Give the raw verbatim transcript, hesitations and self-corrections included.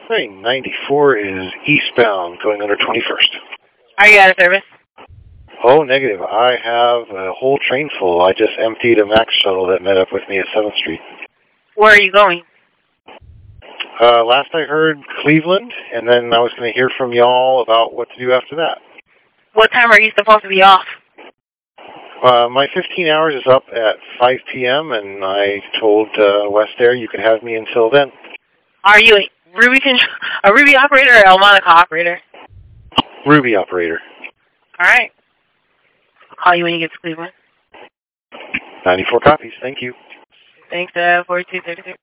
Hey, ninety-four is eastbound, going under twenty-first. Are you out of service? Oh, negative. I have a whole train full. I just emptied a MAX shuttle that met up with me at seventh Street. Where are you going? Uh, last I heard, Cleveland, and then I was going to hear from y'all about what to do after that. What time are you supposed to be off? Uh, my fifteen hours is up at five p.m., and I told uh, West Air you could have me until then. Are you a Ruby con- a Ruby operator or a Monica operator? Ruby operator. All right. I'll call you when you get to Cleveland. ninety-four copies. Thank you. Thanks, uh, forty-two thirty-three.